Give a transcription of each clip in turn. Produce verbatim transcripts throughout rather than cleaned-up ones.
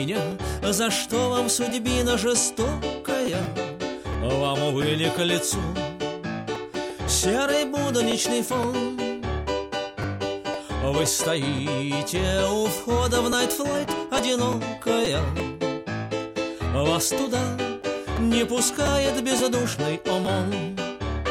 графиня, за что вам судьбина жестокая? Вам, увы, не к лицу серый будничный фон. Вы стоите у входа в найтфлайт, одинокая. Вас туда не пускает бездушный ОМОН.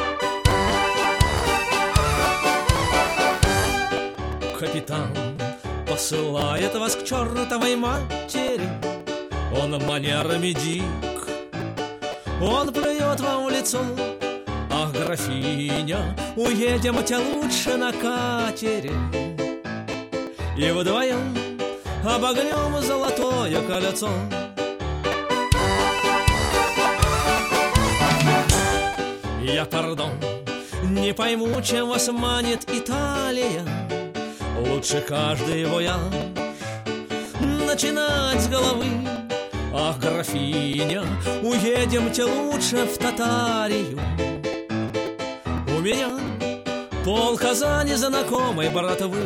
Капитан посылает вас к чертовой матери. Он манерами дик, он плюет вам в лицо. Ах, графиня, уедемте лучше на катере, и вдвоем обогнем золотое кольцо. Я, пардон, не пойму, чем вас манит Италия. Лучше каждый вояж начинать с головы. Ах, графиня, уедемте лучше в Татарию. У меня пол Казани знакомой братвы.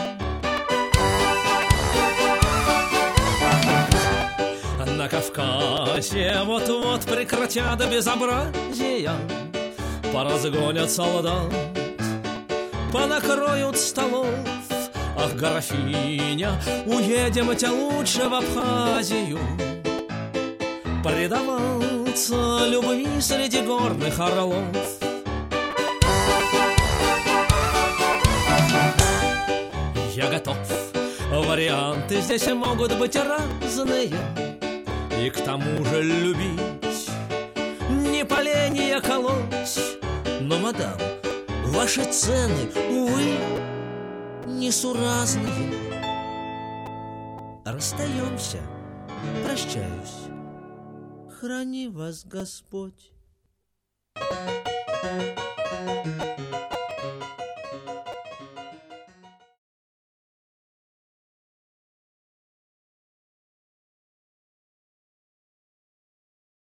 На Кавказе вот-вот прекратят безобразия, поразгонят солдат, понакроют столов. Ах, графиня, уедемте лучше в Абхазию, предаваться любви среди горных орлов. Я готов, варианты здесь могут быть разные, и к тому же любить, не поленья колоть. Но, мадам, ваши цены, увы, несуразные. Расстаемся, прощаюсь. Храни вас Господь.